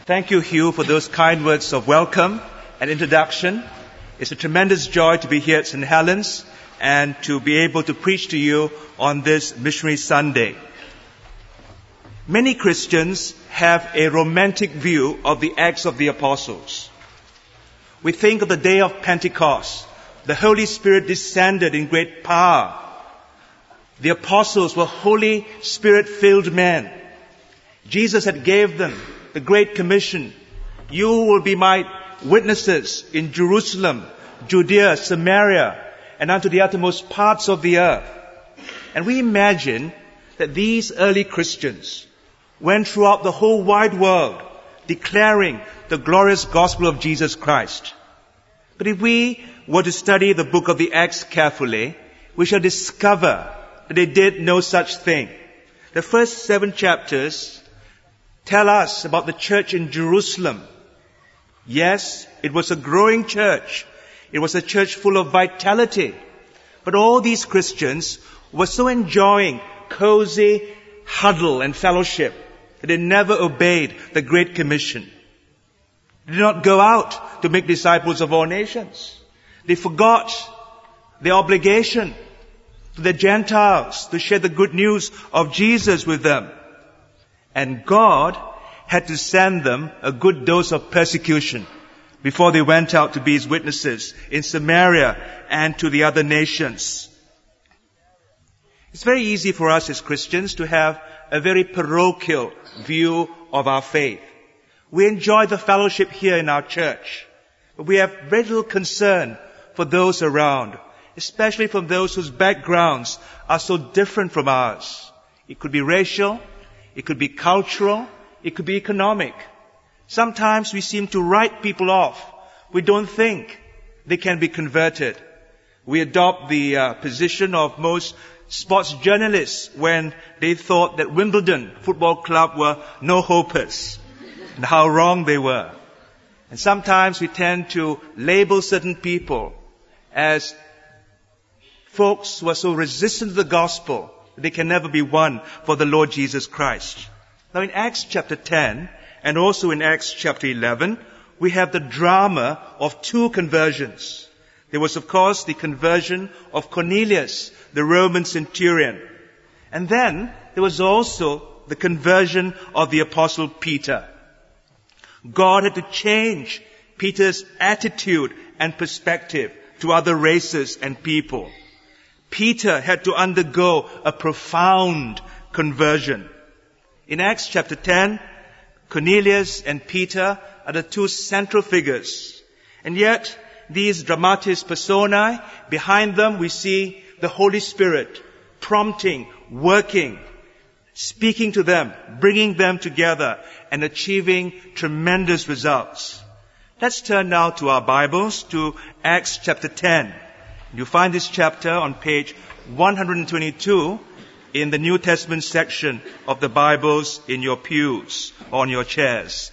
Thank you, Hugh, for those kind words of welcome and introduction. It's a tremendous joy to be here at St. Helens and to be able to preach to you on this Missionary Sunday. Many Christians have a romantic view of the Acts of the Apostles. We think of the day of Pentecost. The Holy Spirit descended in great power. The apostles were Holy Spirit-filled men. Jesus had gave them the Great Commission. You will be my witnesses in Jerusalem, Judea, Samaria, and unto the uttermost parts of the earth. And we imagine that these early Christians went throughout the whole wide world declaring the glorious gospel of Jesus Christ. But if we were to study the book of the Acts carefully, we shall discover that they did no such thing. The first 7 chapters tell us about the church in Jerusalem. Yes, it was a growing church. It was a church full of vitality. But all these Christians were so enjoying cozy huddle and fellowship that they never obeyed the Great Commission. They did not go out to make disciples of all nations. They forgot their obligation to the Gentiles to share the good news of Jesus with them. And God had to send them a good dose of persecution before they went out to be His witnesses in Samaria and to the other nations. It's very easy for us as Christians to have a very parochial view of our faith. We enjoy the fellowship here in our church, but we have very little concern for those around, especially from those whose backgrounds are so different from ours. It could be racial, it could be cultural, it could be economic. Sometimes we seem to write people off. We don't think they can be converted. We adopt the position of most sports journalists when they thought that Wimbledon Football Club were no-hopers and how wrong they were. And sometimes we tend to label certain people as folks who are so resistant to the gospel that they can never be won for the Lord Jesus Christ. Now in Acts chapter 10 and also in Acts chapter 11, we have the drama of 2 conversions. There was, of course, the conversion of Cornelius, the Roman centurion. And then there was also the conversion of the apostle Peter. God had to change Peter's attitude and perspective to other races and people. Peter had to undergo a profound conversion. In Acts chapter 10, Cornelius and Peter are the 2 central figures. And yet, these dramatis personae, behind them we see the Holy Spirit prompting, working, speaking to them, bringing them together, and achieving tremendous results. Let's turn now to our Bibles, to Acts chapter 10. You'll find this chapter on page 122 in the New Testament section of the Bibles in your pews, on your chairs.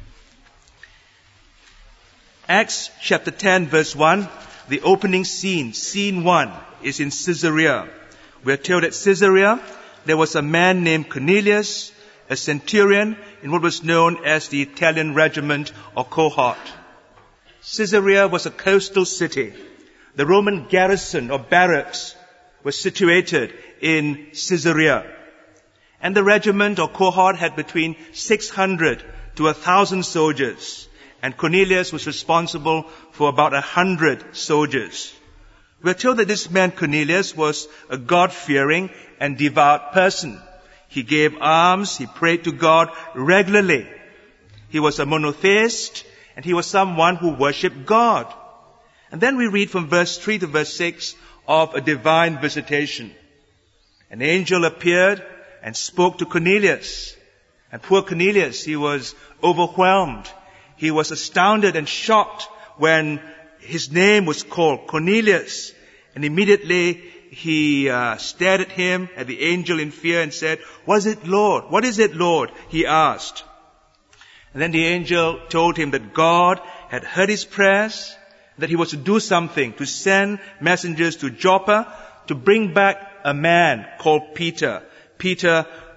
Acts chapter 10 verse 1, the opening scene 1, is in Caesarea. We are told at Caesarea there was a man named Cornelius, a centurion in what was known as the Italian regiment or cohort. Caesarea was a coastal city. The Roman garrison or barracks was situated in Caesarea. And the regiment or cohort had between 600 to 1,000 soldiers. And Cornelius was responsible for about 100 soldiers. We're told that this man Cornelius was a God-fearing and devout person. He gave alms, he prayed to God regularly. He was a monotheist, and he was someone who worshipped God. And then we read from verse 3 to verse 6 of a divine visitation. An angel appeared and spoke to Cornelius. And poor Cornelius, he was overwhelmed. He was astounded and shocked when his name was called, Cornelius. And immediately he stared at him, at the angel in fear and said, "What is it, Lord? What is it, Lord?" he asked. And then the angel told him that God had heard his prayers, that he was to do something, to send messengers to Joppa to bring back a man called Peter. Peter,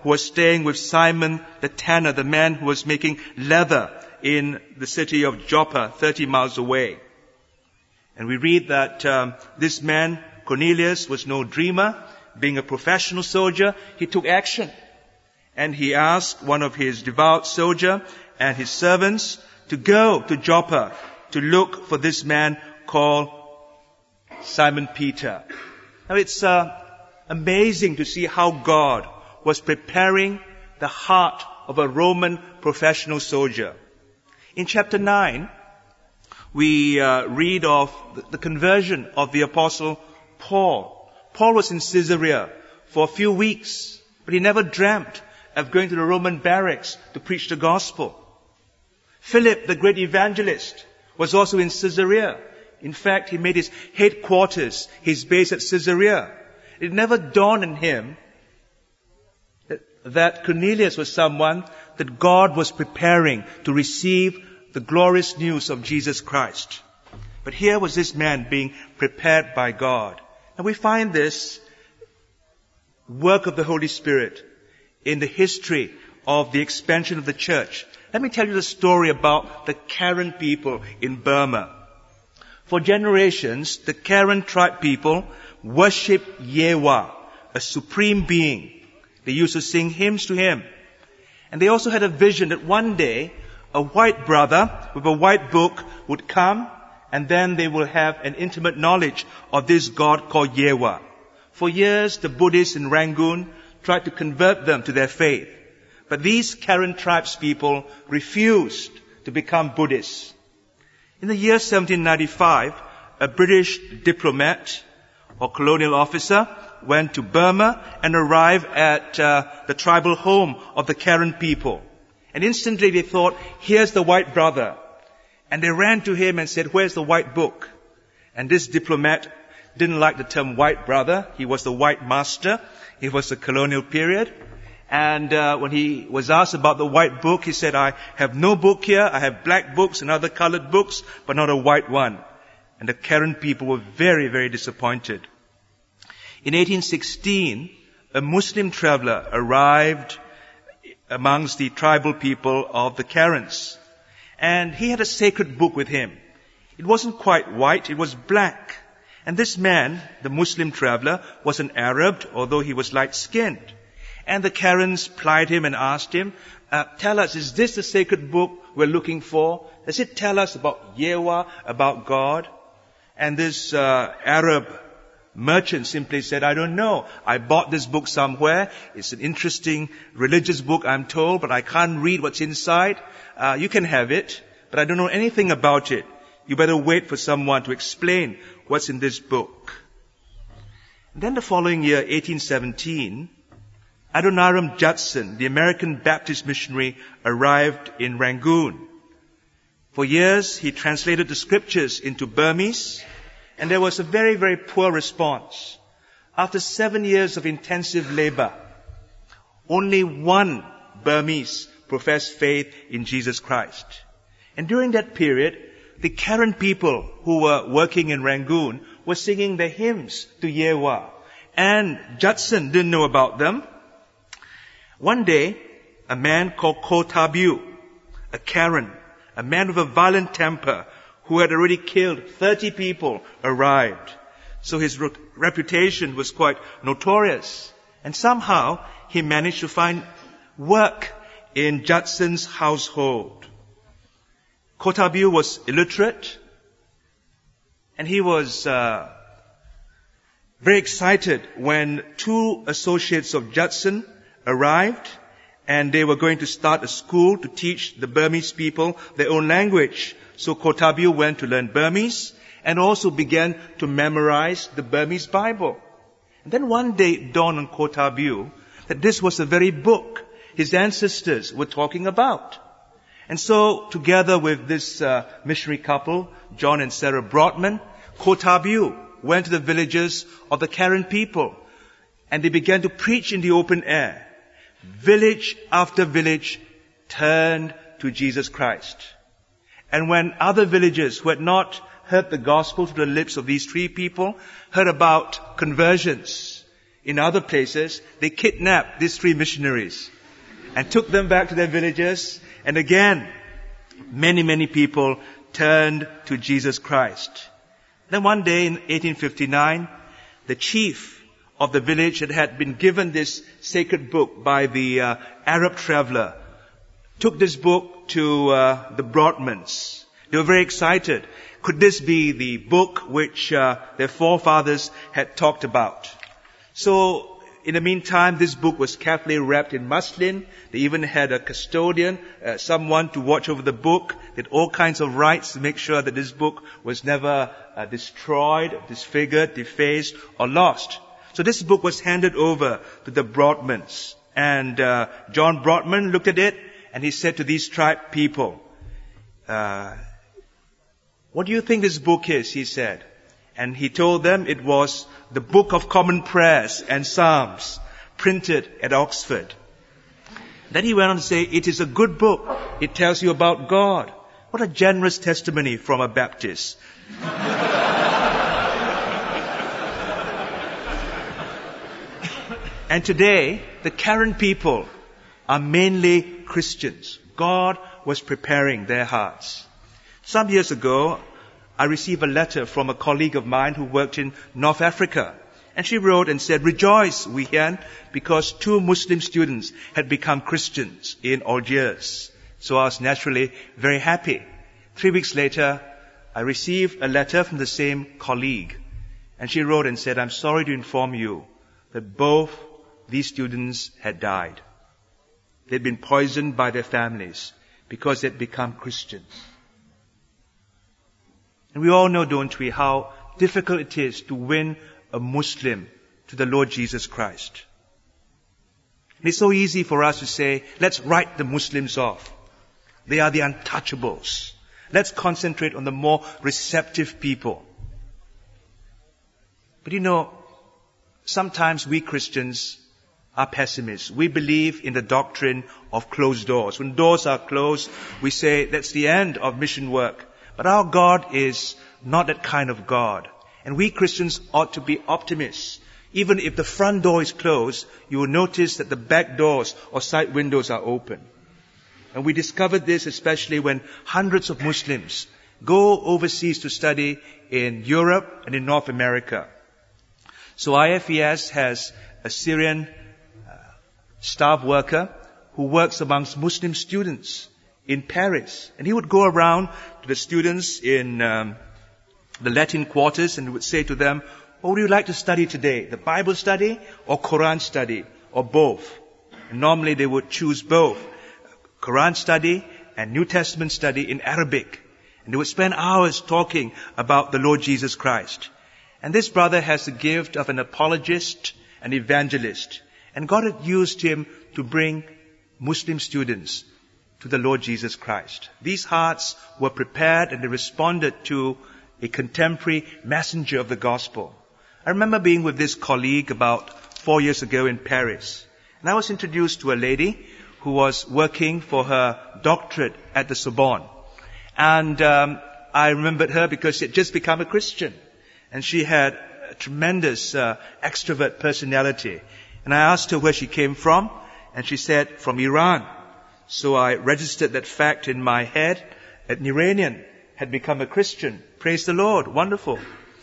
who was staying with Simon the tanner, the man who was making leather in the city of Joppa, 30 miles away. And we read that this man, Cornelius, was no dreamer. Being a professional soldier, he took action. And he asked one of his devout soldiers and his servants to go to Joppa to look for this man called Simon Peter. Now it's amazing to see how God was preparing the heart of a Roman professional soldier. In chapter 9, we read of the conversion of the apostle Paul. Paul was in Caesarea for a few weeks, but he never dreamt of going to the Roman barracks to preach the gospel. Philip, the great evangelist, was also in Caesarea. In fact, he made his headquarters, his base at Caesarea. It never dawned on him that Cornelius was someone that God was preparing to receive the glorious news of Jesus Christ. But here was this man being prepared by God. And we find this work of the Holy Spirit in the history of the expansion of the church. Let me tell you the story about the Karen people in Burma. For generations, the Karen tribe people worshipped Yewa, a supreme being. They used to sing hymns to him. And they also had a vision that one day a white brother with a white book would come, and then they will have an intimate knowledge of this God called Yewa. For years, the Buddhists in Rangoon tried to convert them to their faith. But these Karen tribes people refused to become Buddhists. In the year 1795, a British diplomat or colonial officer went to Burma and arrived at the tribal home of the Karen people. And instantly they thought, here's the white brother. And they ran to him and said, where's the white book? And this diplomat didn't like the term white brother. He was the white master. It was the colonial period. And when he was asked about the white book, he said, I have no book here. I have black books and other colored books, but not a white one. And the Karen people were very, very disappointed. In 1816, a Muslim traveler arrived amongst the tribal people of the Karens. And he had a sacred book with him. It wasn't quite white, it was black. And this man, the Muslim traveler, was an Arab, although he was light-skinned. And the Karens plied him and asked him, tell us, is this the sacred book we're looking for? Does it tell us about Yewa, about God? And this Arab merchant simply said, I don't know. I bought this book somewhere. It's an interesting religious book, I'm told, but I can't read what's inside. You can have it, but I don't know anything about it. You better wait for someone to explain what's in this book. And then the following year, 1817, Adoniram Judson, the American Baptist missionary, arrived in Rangoon. For years, he translated the scriptures into Burmese, and there was a very, very poor response. After 7 years of intensive labor, only one Burmese professed faith in Jesus Christ. And during that period, the Karen people who were working in Rangoon were singing the hymns to Yewa. And Judson didn't know about them. One day, a man called Kotabu, a Karen, a man with a violent temper, who had already killed 30 people, arrived. So his reputation was quite notorious. And somehow, he managed to find work in Judson's household. Kotabu was illiterate, and he was very excited when two associates of Judson arrived, and they were going to start a school to teach the Burmese people their own language. So Kotabu went to learn Burmese and also began to memorize the Burmese Bible. And then one day it dawned on Kotabu that this was the very book his ancestors were talking about. And so, together with this missionary couple, John and Sarah Broadman, Kotabu went to the villages of the Karen people, and they began to preach in the open air. Village after village turned to Jesus Christ. And when other villagers who had not heard the gospel through the lips of these three people heard about conversions, In other places, they kidnapped these 3 missionaries and took them back to their villages. And again, many people turned to Jesus Christ. Then one day in 1859, the chief of the village had been given this sacred book by the Arab traveler, took this book to the Broadmans. They were very excited. Could this be the book which their forefathers had talked about? So, in the meantime, this book was carefully wrapped in muslin. They even had a custodian, someone to watch over the book. They had all kinds of rights to make sure that this book was never destroyed, disfigured, defaced, or lost. So this book was handed over to the Broadmans. And John Broadman looked at it, and he said to these tribe people, what do you think this book is? He said. And he told them it was the Book of Common Prayers and Psalms, printed at Oxford. Then he went on to say, it is a good book. It tells you about God. What a generous testimony from a Baptist. And today, the Karen people are mainly Christians. God was preparing their hearts. Some years ago, I received a letter from a colleague of mine who worked in North Africa. And she wrote and said, rejoice, Wee Hian, because 2 Muslim students had become Christians in Algiers. So I was naturally very happy. 3 weeks later, I received a letter from the same colleague. And she wrote and said, I'm sorry to inform you that both these students had died. They'd been poisoned by their families because they'd become Christians. And we all know, don't we, how difficult it is to win a Muslim to the Lord Jesus Christ. And it's so easy for us to say, let's write the Muslims off. They are the untouchables. Let's concentrate on the more receptive people. But you know, sometimes we Christians are pessimists. We believe in the doctrine of closed doors. When doors are closed, we say that's the end of mission work. But our God is not that kind of God. And we Christians ought to be optimists. Even if the front door is closed, you will notice that the back doors or side windows are open. And we discovered this especially when hundreds of Muslims go overseas to study in Europe and in North America. So IFES has a Syrian staff worker who works amongst Muslim students in Paris. And he would go around to the students in the Latin quarters and would say to them, what would you like to study today? The Bible study or Quran study or both? And normally they would choose both. Quran study and New Testament study in Arabic. And they would spend hours talking about the Lord Jesus Christ. And this brother has the gift of an apologist, an evangelist. And God had used him to bring Muslim students to the Lord Jesus Christ. These hearts were prepared and they responded to a contemporary messenger of the gospel. I remember being with this colleague about 4 years ago in Paris. And I was introduced to a lady who was working for her doctorate at the Sorbonne. And I remembered her because she had just become a Christian. And she had a tremendous extrovert personality. And I asked her where she came from. And she said, from Iran. So I registered that fact in my head. An Iranian had become a Christian. Praise the Lord. Wonderful.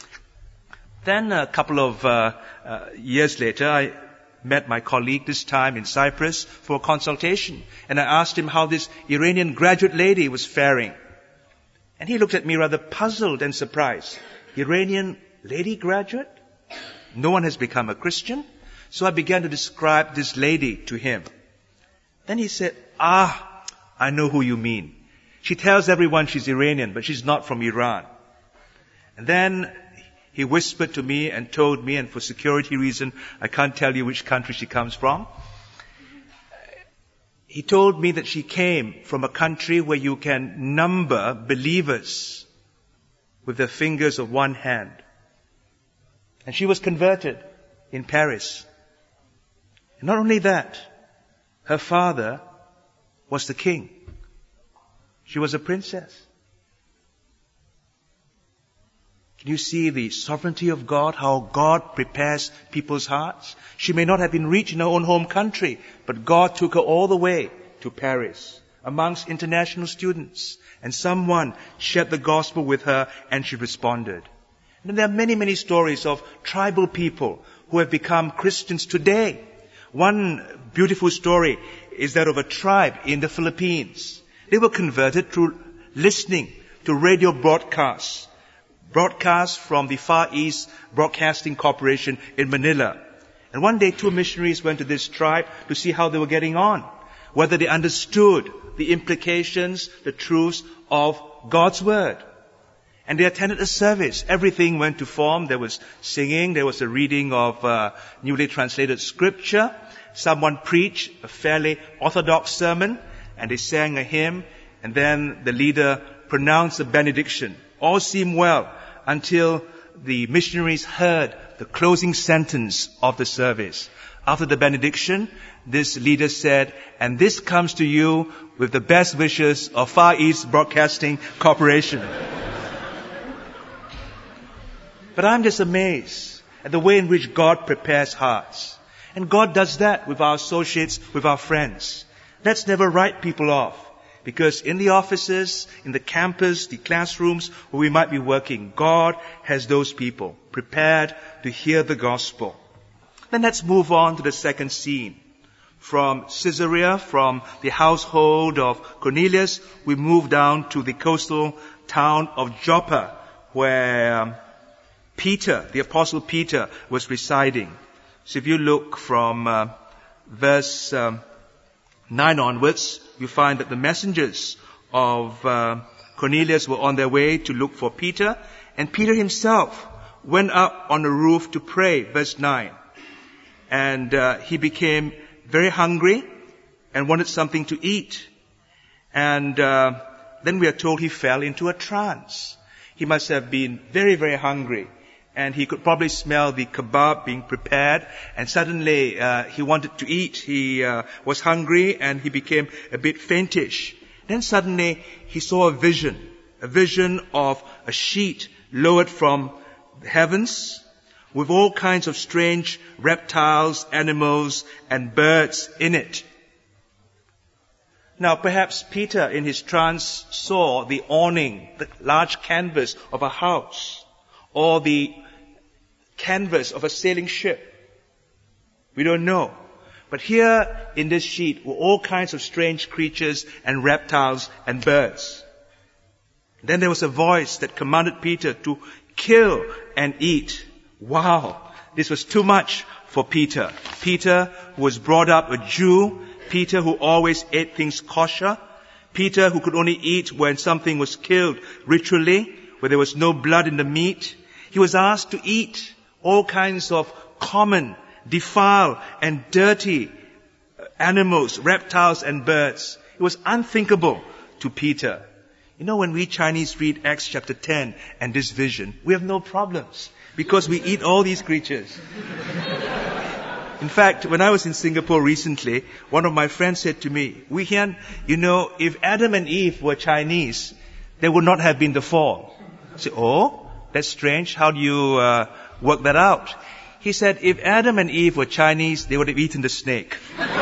Then a couple of years later, I met my colleague, this time in Cyprus, for a consultation. And I asked him how this Iranian graduate lady was faring. And he looked at me rather puzzled and surprised. Iranian lady graduate? No one has become a Christian? So I began to describe this lady to him. Then he said, I know who you mean. She tells everyone she's Iranian, but she's not from Iran. And then he whispered to me and told me, and for security reason, I can't tell you which country she comes from. He told me that she came from a country where you can number believers with the fingers of one hand. And she was converted in Paris. And not only that, her father was the king. She was a princess. Can you see the sovereignty of God, how God prepares people's hearts? She may not have been reached in her own home country, but God took her all the way to Paris amongst international students. And someone shared the gospel with her and she responded. And there are many, many stories of tribal people who have become Christians today. One beautiful story is that of a tribe in the Philippines. They were converted through listening to radio broadcasts from the Far East Broadcasting Corporation in Manila. And one day 2 missionaries went to this tribe to see how they were getting on, whether they understood the implications, the truths of God's Word. And they attended a service. Everything went to form. There was singing. There was a reading of newly translated scripture. Someone preached a fairly orthodox sermon. And they sang a hymn. And then the leader pronounced a benediction. All seemed well until the missionaries heard the closing sentence of the service. After the benediction, this leader said, "And this comes to you with the best wishes of Far East Broadcasting Corporation." But I'm just amazed at the way in which God prepares hearts. And God does that with our associates, with our friends. Let's never write people off. Because in the offices, in the campus, the classrooms where we might be working, God has those people prepared to hear the gospel. Then let's move on to the second scene. From Caesarea, from the household of Cornelius, we move down to the coastal town of Joppa, where Peter, the Apostle Peter, was residing. So if you look from verse 9 onwards, you find that the messengers of Cornelius were on their way to look for Peter, and Peter himself went up on the roof to pray, verse 9. And he became very hungry and wanted something to eat. And then we are told he fell into a trance. He must have been very, very hungry. And he could probably smell the kebab being prepared. And suddenly he wanted to eat. He was hungry and he became a bit faintish. Then suddenly he saw a vision of a sheet lowered from the heavens with all kinds of strange reptiles, animals, and birds in it. Now, perhaps Peter in his trance saw the awning, the large canvas of a house, or the canvas of a sailing ship. We don't know. But here in this sheet were all kinds of strange creatures and reptiles and birds. Then there was a voice that commanded Peter to kill and eat. Wow, this was too much for Peter. Peter, who was brought up a Jew, Peter who always ate things kosher, Peter who could only eat when something was killed ritually, where there was no blood in the meat. He was asked to eat all kinds of common, defiled, and dirty animals, reptiles, and birds. It was unthinkable to Peter. You know, when we Chinese read Acts chapter 10 and this vision, we have no problems because we eat all these creatures. In fact, when I was in Singapore recently, one of my friends said to me, Wee Hian, you know, if Adam and Eve were Chinese, there would not have been the fall. I said, oh, that's strange. How do you work that out? He said, if Adam and Eve were Chinese, they would have eaten the snake.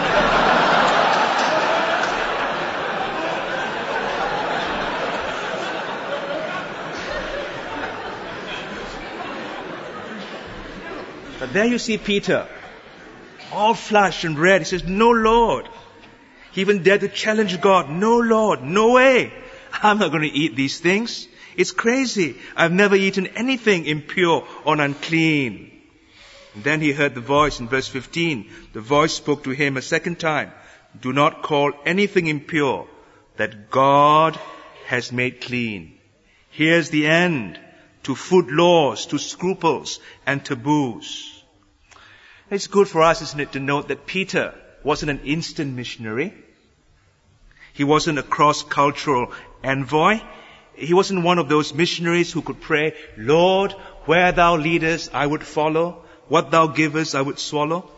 But there you see Peter, all flushed and red. He says, no, Lord. He even dared to challenge God. No, Lord, no way. I'm not going to eat these things. It's crazy. I've never eaten anything impure or unclean. And then he heard the voice in verse 15. The voice spoke to him a second time. Do not call anything impure that God has made clean. Here's the end to food laws, to scruples and taboos. It's good for us, isn't it, to note that Peter wasn't an instant missionary. He wasn't a cross-cultural envoy. He wasn't one of those missionaries who could pray, Lord, where thou leadest, I would follow. What thou givest, I would swallow.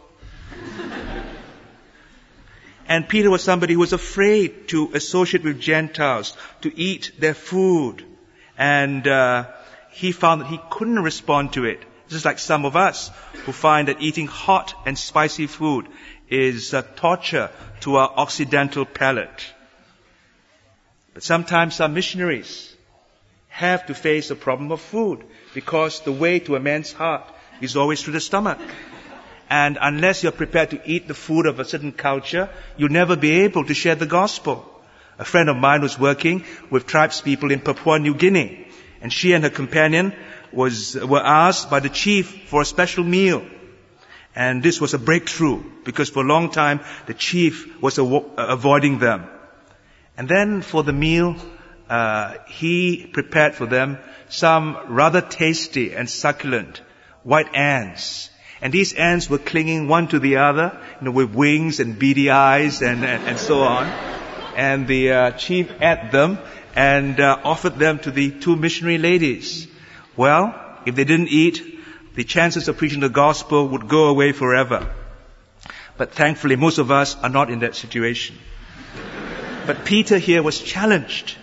And Peter was somebody who was afraid to associate with Gentiles, to eat their food. And he found that he couldn't respond to it. Just like some of us who find that eating hot and spicy food is torture to our Occidental palate. But sometimes some missionaries have to face the problem of food because the way to a man's heart is always through the stomach. And unless you're prepared to eat the food of a certain culture, you'll never be able to share the gospel. A friend of mine was working with tribespeople in Papua New Guinea, and she and her companion were asked by the chief for a special meal. And this was a breakthrough because for a long time the chief was avoiding them. And then for the meal, he prepared for them some rather tasty and succulent white ants. And these ants were clinging one to the other, with wings and beady eyes and so on. And the chief ate them and offered them to the two missionary ladies. Well, if they didn't eat, the chances of preaching the gospel would go away forever. But thankfully, most of us are not in that situation. But Peter here was challenged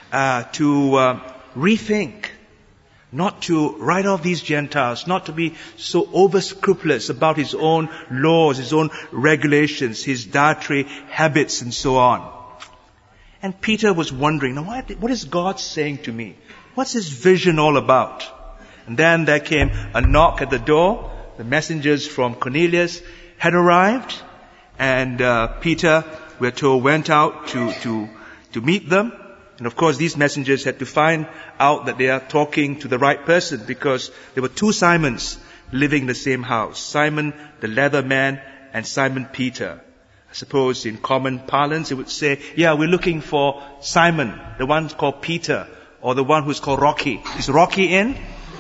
to rethink, not to write off these Gentiles, not to be so over-scrupulous about his own laws, his own regulations, his dietary habits and so on. And Peter was wondering, now what is God saying to me? What's his vision all about? And then there came a knock at the door. The messengers from Cornelius had arrived. And Peter, we're told, went out to meet them. And of course, these messengers had to find out that they are talking to the right person because there were two Simons living in the same house. Simon the leather man and Simon Peter. I suppose in common parlance it would say, yeah, we're looking for Simon, the one called Peter, or the one who's called Rocky. Is Rocky in?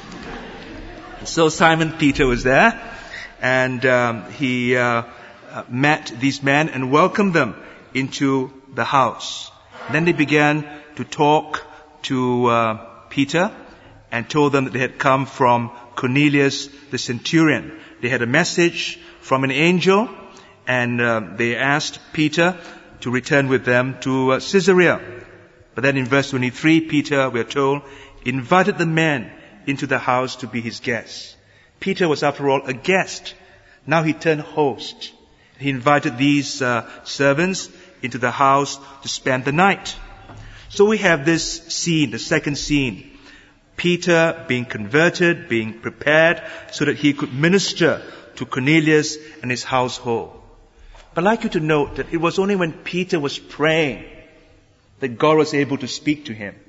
So Simon Peter was there, and he met these men and welcomed them into the house. Then they began to talk to Peter and told them that they had come from Cornelius the centurion. They had a message from an angel, and they asked Peter to return with them to Caesarea. But then in verse 23, Peter, we are told, invited the men into the house to be his guests. Peter was, after all, a guest. Now he turned host. He invited these servants into the house to spend the night. So we have this scene, the second scene. Peter being converted, being prepared so that he could minister to Cornelius and his household. But I'd like you to note that it was only when Peter was praying that God was able to speak to him.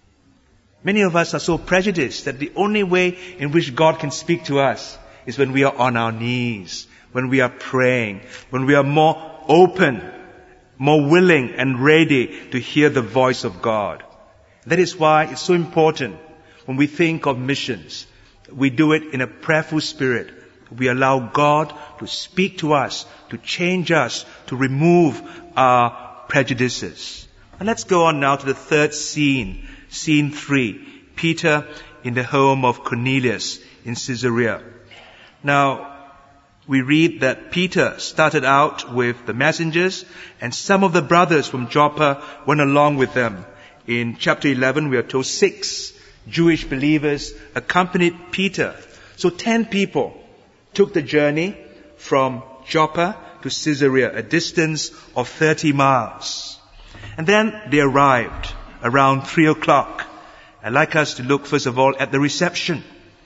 Many of us are so prejudiced that the only way in which God can speak to us is when we are on our knees, when we are praying, when we are more open, more willing and ready to hear the voice of God. That is why it's so important when we think of missions, we do it in a prayerful spirit. We allow God to speak to us, to change us, to remove our prejudices. And let's go on now to the third scene, scene 3. Peter in the home of Cornelius in Caesarea. Now, we read that Peter started out with the messengers, and some of the brothers from Joppa went along with them. In chapter 11, we are told 6 Jewish believers accompanied Peter. So 10 people took the journey from Joppa to Caesarea, a distance of 30 miles. And then they arrived around 3 o'clock. I'd like us to look first of all at the reception.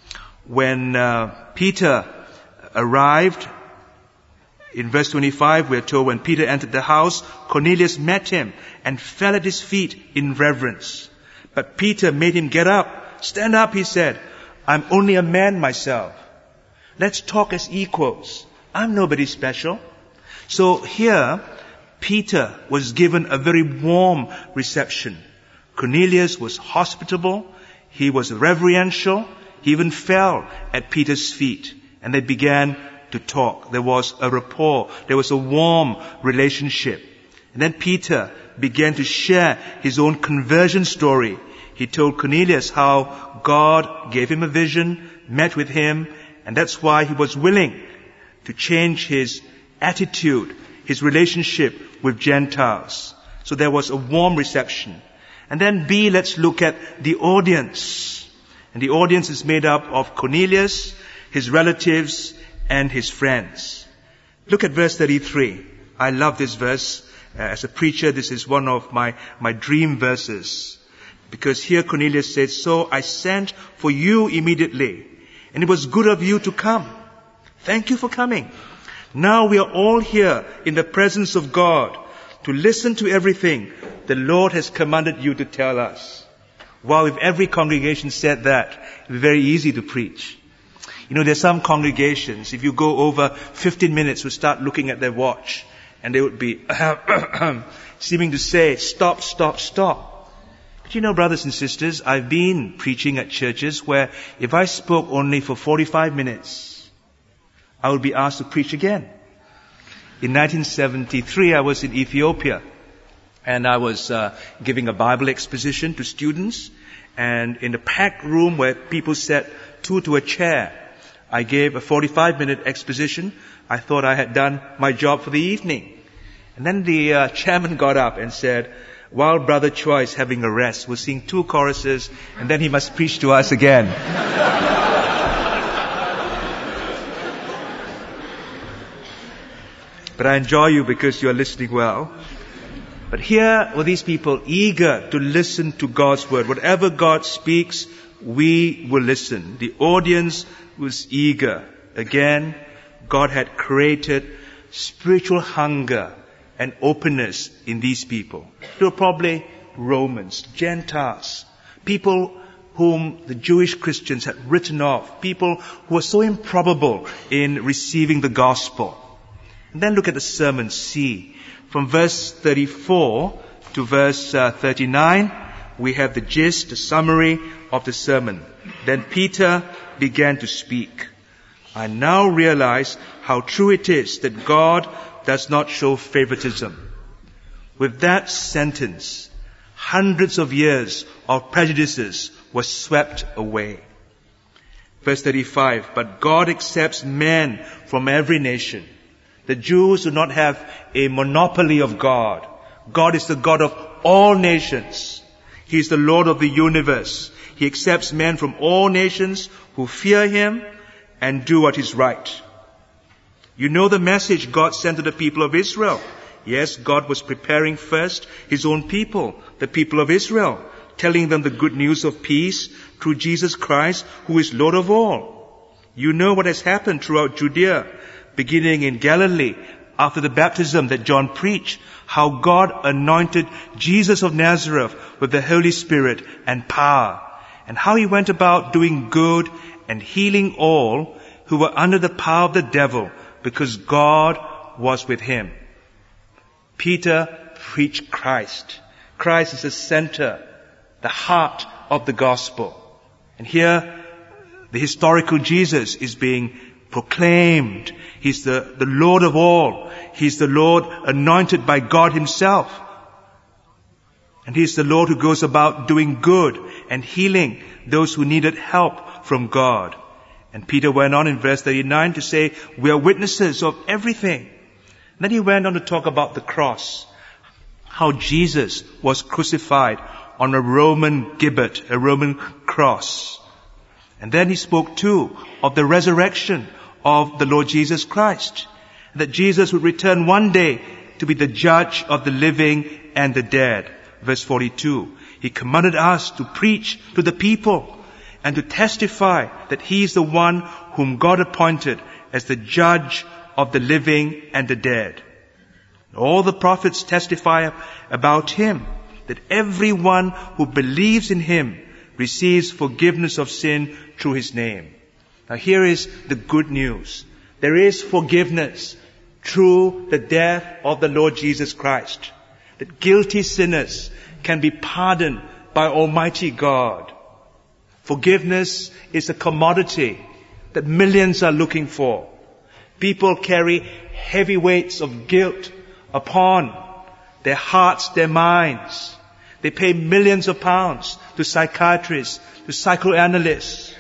When Peter arrived, in verse 25, we are told when Peter entered the house, Cornelius met him and fell at his feet in reverence. But Peter made him get up. Stand up, he said. I'm only a man myself. Let's talk as equals. I'm nobody special. So here, Peter was given a very warm reception. Cornelius was hospitable. He was reverential. He even fell at Peter's feet. And they began to talk. There was a rapport. There was a warm relationship. And then Peter began to share his own conversion story. He told Cornelius how God gave him a vision, met with him, and that's why he was willing to change his attitude, his relationship with Gentiles. So there was a warm reception. And then B, let's look at the audience. And the audience is made up of Cornelius, his relatives, and his friends. Look at verse 33. I love this verse. As a preacher, this is one of my dream verses. Because here Cornelius says, "So I sent for you immediately, and it was good of you to come. Thank you for coming. Now we are all here in the presence of God to listen to everything the Lord has commanded you to tell us." Wow, if every congregation said that, it would be very easy to preach. You know, there's some congregations, if you go over 15 minutes, would start looking at their watch, and they would be seeming to say, "Stop, stop, stop." But you know, brothers and sisters, I've been preaching at churches where if I spoke only for 45 minutes, I would be asked to preach again. In 1973, I was in Ethiopia, and I was giving a Bible exposition to students, and in a packed room where people sat two to a chair, I gave a 45-minute exposition. I thought I had done my job for the evening. And then the chairman got up and said, "While Brother Choi is having a rest, we'll sing 2 choruses, and then he must preach to us again." But I enjoy you because you are listening well. But here were these people eager to listen to God's word. Whatever God speaks, we will listen. The audience was eager. Again, God had created spiritual hunger and openness in these people. They were probably Romans, Gentiles, people whom the Jewish Christians had written off, people who were so improbable in receiving the gospel. And then look at the sermon C. From verse 34 to verse 39, we have the gist, the summary of the sermon. Then Peter began to speak. "I now realize how true it is that God does not show favoritism." With that sentence, hundreds of years of prejudices were swept away. Verse 35, "But God accepts men from every nation." The Jews do not have a monopoly of God. God is the God of all nations. He is the Lord of the universe. He accepts men from all nations who fear Him and do what is right. You know the message God sent to the people of Israel. Yes, God was preparing first His own people, the people of Israel, telling them the good news of peace through Jesus Christ, who is Lord of all. You know what has happened throughout Judea, beginning in Galilee, after the baptism that John preached, how God anointed Jesus of Nazareth with the Holy Spirit and power, and how He went about doing good and healing all who were under the power of the devil, because God was with Him. Peter preached Christ. Christ is the center, the heart of the gospel. And here, the historical Jesus is being proclaimed. He's the Lord of all. He's the Lord anointed by God Himself. And He's the Lord who goes about doing good and healing those who needed help from God. And Peter went on in verse 39 to say, "We are witnesses of everything." And then he went on to talk about the cross, how Jesus was crucified on a Roman gibbet, a Roman cross. And then he spoke too of the resurrection of the Lord Jesus Christ, that Jesus would return one day to be the judge of the living and the dead. Verse 42, He commanded us to preach to the people and to testify that He is the one whom God appointed as the judge of the living and the dead. All the prophets testify about Him, that everyone who believes in Him receives forgiveness of sin through His name. Now here is the good news. There is forgiveness through the death of the Lord Jesus Christ. That guilty sinners can be pardoned by Almighty God. Forgiveness is a commodity that millions are looking for. People carry heavy weights of guilt upon their hearts, their minds. They pay millions of pounds to psychiatrists, to psychoanalysts.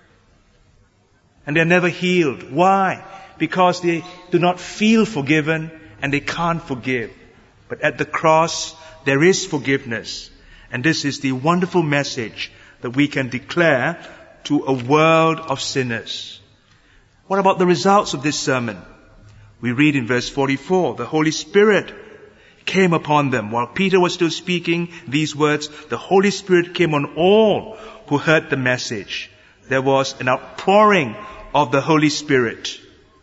And they're never healed. Why? Because they do not feel forgiven and they can't forgive. But at the cross, there is forgiveness. And this is the wonderful message that we can declare to a world of sinners. What about the results of this sermon? We read in verse 44, the Holy Spirit came upon them. While Peter was still speaking these words, the Holy Spirit came on all who heard the message. There was an outpouring of the Holy Spirit.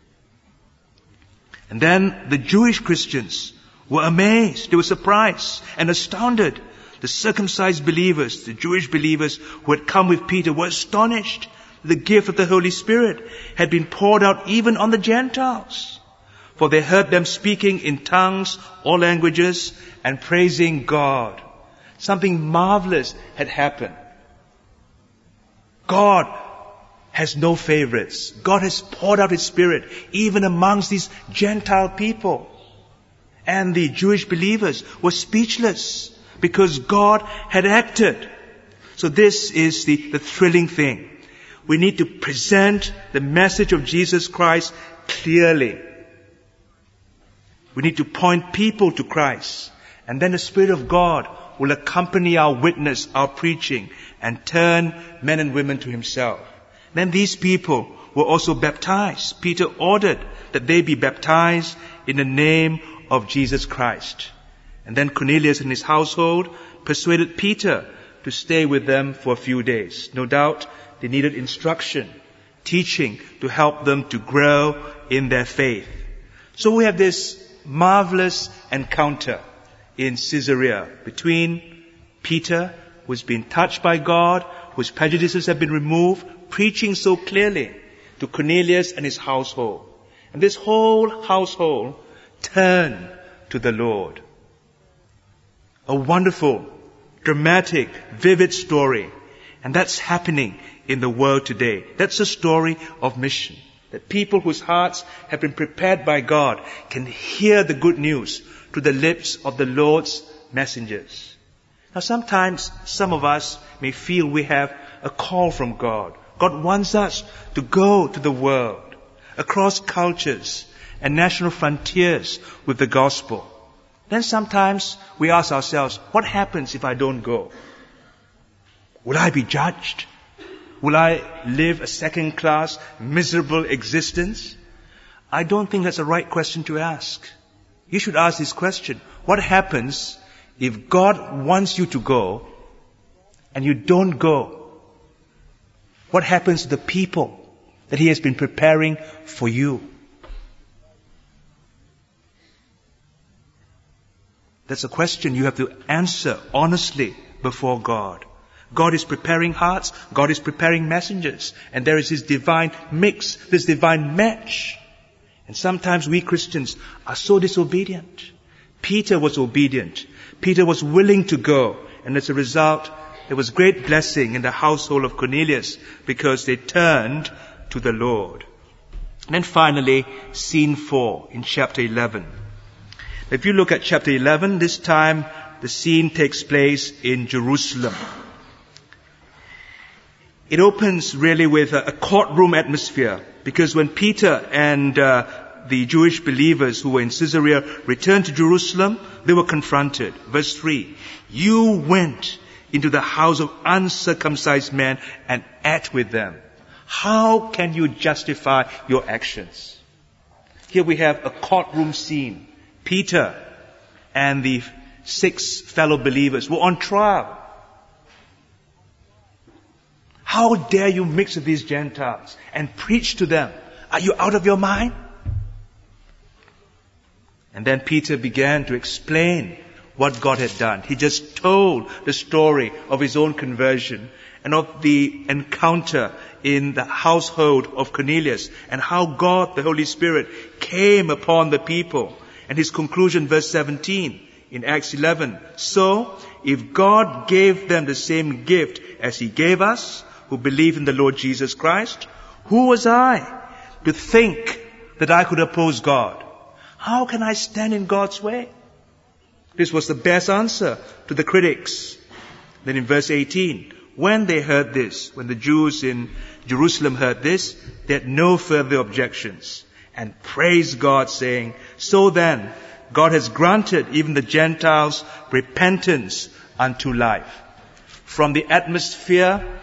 And then the Jewish Christians were amazed. They were surprised and astounded. The circumcised believers, the Jewish believers who had come with Peter, were astonished. The gift of the Holy Spirit had been poured out even on the Gentiles. For they heard them speaking in tongues, all languages, and praising God. Something marvelous had happened. God has no favorites. God has poured out His Spirit even amongst these Gentile people. And the Jewish believers were speechless because God had acted. So this is the thrilling thing. We need to present the message of Jesus Christ clearly. We need to point people to Christ. And then the Spirit of God will accompany our witness, our preaching, and turn men and women to Himself. Then these people were also baptized. Peter ordered that they be baptized in the name of Jesus Christ. And then Cornelius and his household persuaded Peter to stay with them for a few days. No doubt they needed instruction, teaching to help them to grow in their faith. So we have this marvelous encounter in Caesarea between Peter, who's been touched by God, whose prejudices have been removed, preaching so clearly, to Cornelius and his household. And this whole household turned to the Lord. A wonderful, dramatic, vivid story. And that's happening in the world today. That's a story of mission. That people whose hearts have been prepared by God can hear the good news through the lips of the Lord's messengers. Now sometimes some of us may feel we have a call from God. God wants us to go to the world, across cultures and national frontiers with the gospel. Then sometimes we ask ourselves, what happens if I don't go? Will I be judged? Will I live a second-class, miserable existence? I don't think that's the right question to ask. You should ask this question. What happens if God wants you to go and you don't go? What happens to the people that He has been preparing for you? That's a question you have to answer honestly before God. God is preparing hearts. God is preparing messengers. And there is this divine mix, this divine match. And sometimes we Christians are so disobedient. Peter was obedient. Peter was willing to go. And as a result, there was great blessing in the household of Cornelius because they turned to the Lord. And then finally, scene 4 in chapter 11. If you look at chapter 11, this time the scene takes place in Jerusalem. It opens really with a courtroom atmosphere, because when Peter and the Jewish believers who were in Caesarea returned to Jerusalem, they were confronted. Verse 3, you went into the house of uncircumcised men and ate with them. How can you justify your actions? Here we have a courtroom scene. Peter and the 6 fellow believers were on trial. How dare you mix with these Gentiles and preach to them? Are you out of your mind? And then Peter began to explain what God had done. He just told the story of his own conversion and of the encounter in the household of Cornelius and how God, the Holy Spirit, came upon the people. And his conclusion, verse 17 in Acts 11. So, if God gave them the same gift as He gave us, who believe in the Lord Jesus Christ, who was I to think that I could oppose God? How can I stand in God's way? This was the best answer to the critics. Then in verse 18, when they heard this, when the Jews in Jerusalem heard this, they had no further objections and praised God, saying, so then, God has granted even the Gentiles repentance unto life. From the atmosphere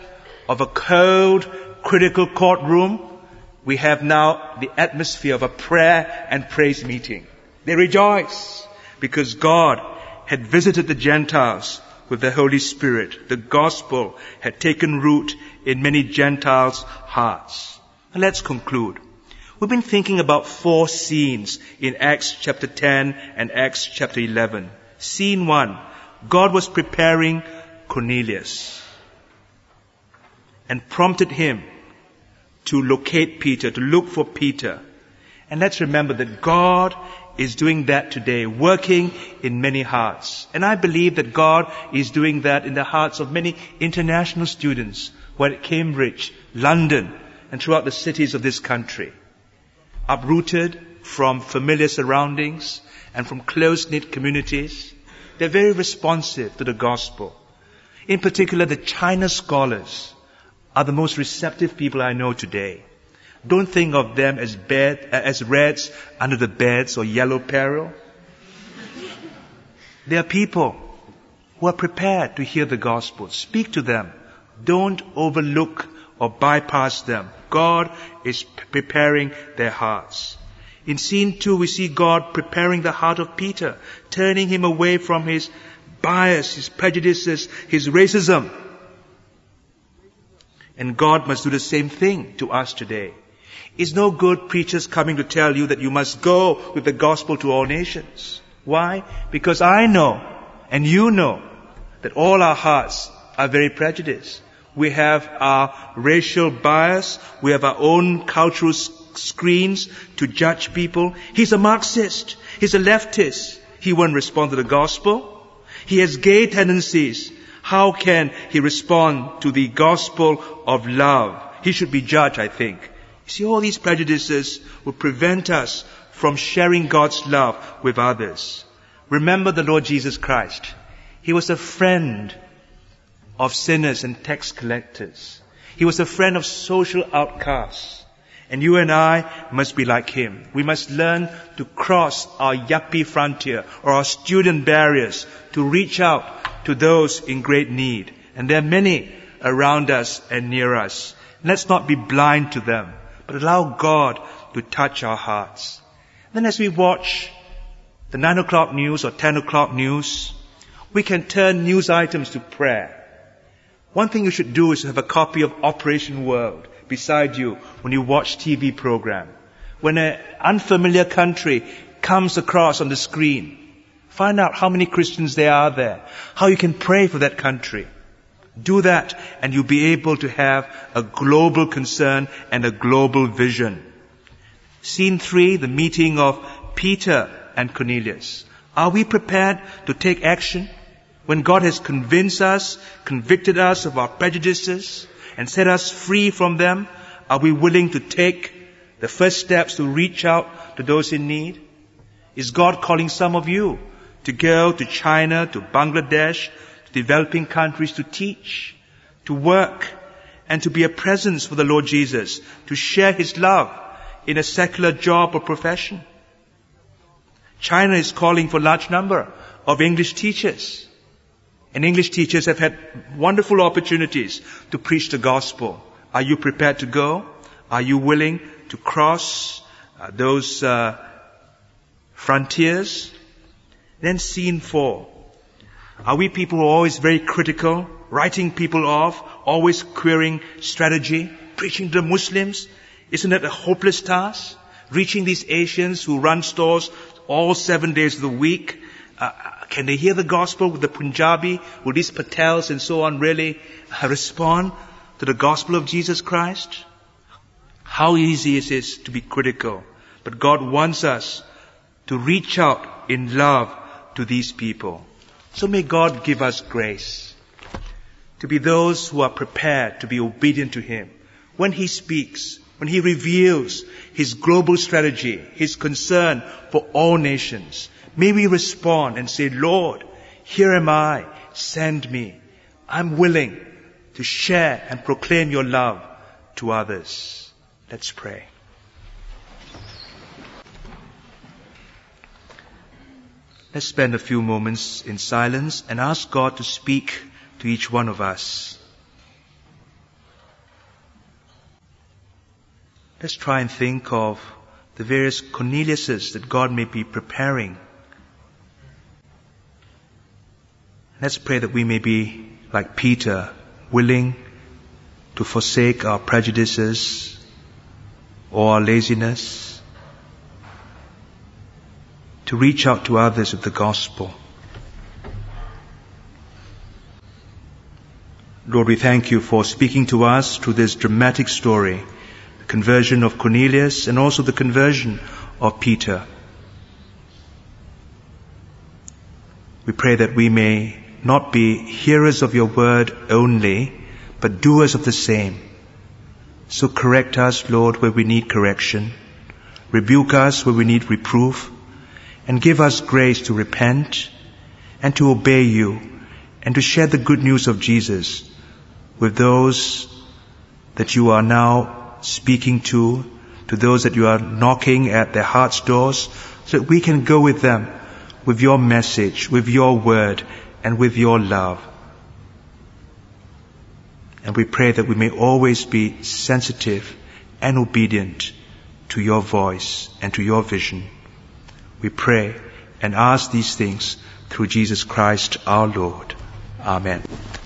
of a cold, critical courtroom, we have now the atmosphere of a prayer and praise meeting. They rejoice because God had visited the Gentiles with the Holy Spirit. The gospel had taken root in many Gentiles' hearts. And let's conclude. We've been thinking about 4 scenes in Acts chapter 10 and Acts chapter 11. Scene 1, God was preparing Cornelius and prompted him to locate Peter, to look for Peter. And let's remember that God is doing that today, working in many hearts. And I believe that God is doing that in the hearts of many international students who are at Cambridge, London, and throughout the cities of this country. Uprooted from familiar surroundings and from close-knit communities, they're very responsive to the gospel. In particular, the China scholars are the most receptive people I know today. Don't think of them as rats under the beds or yellow peril. They are people who are prepared to hear the gospel. Speak to them. Don't overlook or bypass them. God is preparing their hearts. In scene 2, we see God preparing the heart of Peter, turning him away from his bias, his prejudices, his racism. And God must do the same thing to us today. It's no good preachers coming to tell you that you must go with the gospel to all nations. Why? Because I know, and you know, that all our hearts are very prejudiced. We have our racial bias. We have our own cultural screens to judge people. He's a Marxist. He's a leftist. He won't respond to the gospel. He has gay tendencies. How can he respond to the gospel of love? He should be judged, I think. You see, all these prejudices will prevent us from sharing God's love with others. Remember the Lord Jesus Christ. He was a friend of sinners and tax collectors. He was a friend of social outcasts. And you and I must be like him. We must learn to cross our yuppie frontier or our student barriers to reach out to those in great need. And there are many around us and near us. Let's not be blind to them, but allow God to touch our hearts. Then as we watch the 9 o'clock news or 10 o'clock news, we can turn news items to prayer. One thing you should do is to have a copy of Operation World beside you when you watch TV program. When an unfamiliar country comes across on the screen, find out how many Christians there are there, how you can pray for that country. Do that and you'll be able to have a global concern and a global vision. Scene 3, the meeting of Peter and Cornelius. Are we prepared to take action? When God has convinced us, convicted us of our prejudices, and set us free from them, are we willing to take the first steps to reach out to those in need? Is God calling some of you to go to China, to Bangladesh, to developing countries to teach, to work, and to be a presence for the Lord Jesus, to share His love in a secular job or profession? China is calling for a large number of English teachers. And English teachers have had wonderful opportunities to preach the gospel. Are you prepared to go? Are you willing to cross those frontiers? Then scene 4. Are we people who are always very critical, writing people off, always querying strategy, preaching to the Muslims? Isn't it a hopeless task? Reaching these Asians who run stores all 7 days of the week. Can they hear the gospel with the Punjabi? Will these Patels and so on really respond to the gospel of Jesus Christ? How easy it is to be critical. But God wants us to reach out in love to these people. So may God give us grace to be those who are prepared to be obedient to Him. When He speaks, when He reveals His global strategy, His concern for all nations, may we respond and say, Lord, here am I, send me. I'm willing to share and proclaim your love to others. Let's pray. Let's spend a few moments in silence and ask God to speak to each one of us. Let's try and think of the various Corneliuses that God may be preparing. Let's pray that we may be like Peter, willing to forsake our prejudices or our laziness, to reach out to others with the gospel. Lord, we thank you for speaking to us through this dramatic story, the conversion of Cornelius and also the conversion of Peter. We pray that we may not be hearers of your word only, but doers of the same. So correct us, Lord, where we need correction. Rebuke us where we need reproof. And give us grace to repent and to obey you and to share the good news of Jesus with those that you are now speaking to those that you are knocking at their heart's doors, so that we can go with them with your message, with your word, and with your love. And we pray that we may always be sensitive and obedient to your voice and to your vision. We pray and ask these things through Jesus Christ our Lord. Amen.